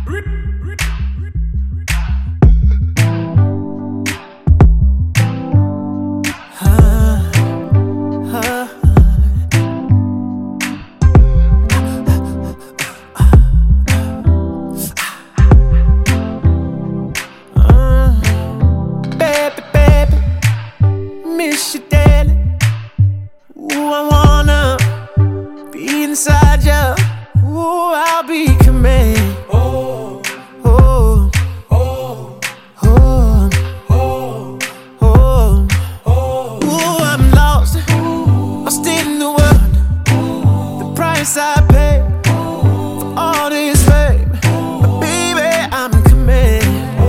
Miss you daily. Ooh, I wanna be inside ya. Ooh, I'll be command. Oh, oh, oh, oh, oh, oh, oh. Ooh, I'm lost in the world. The price I pay for all this fame, but baby, I'm command.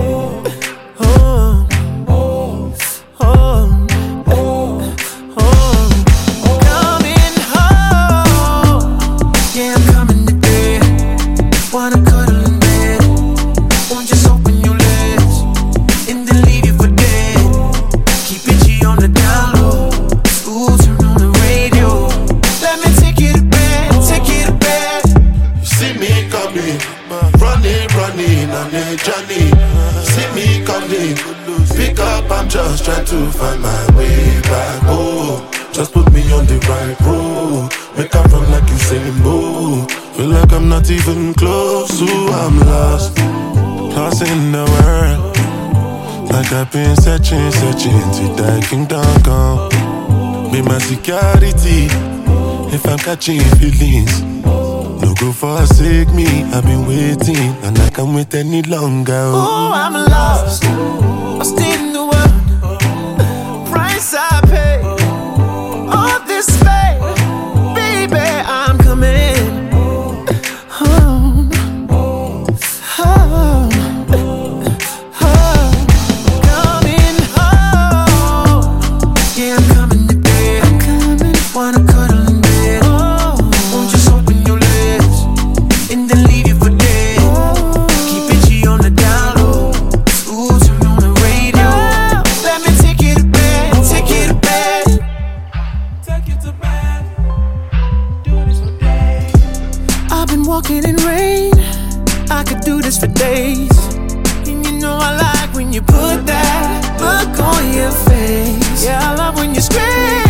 Wanna cuddle in bed? Won't just open your legs and then leave you for dead? Keep it G on the down low. Ooh, turn on the radio. Let me take you to bed, take you to bed. You see me coming, running on a journey. See me coming, pick up, I'm just trying to find my way back. Oh, just put me on the right road. Make I run like Usain Bolt. Feel like I'm not even close to, I'm lost in the world. Like I've been searching till that kingdom come. Be my security if I'm catching feelings. No go forsake me, I've been waiting and I can't wait any longer. Oh, I'm lost in the world. Price I pay all this fame, baby, I'm coming. Wanna cuddle in bed? Won't just open your legs and then leave you for dead? Keep it G on the down low. Ooh, turn on the radio. Let me take you to bed, take you to bed, take you to bed. Do this for days. I've been walking in rain. I could do this for days. And you know I like when you put that look on your face. Yeah, I love when you scream.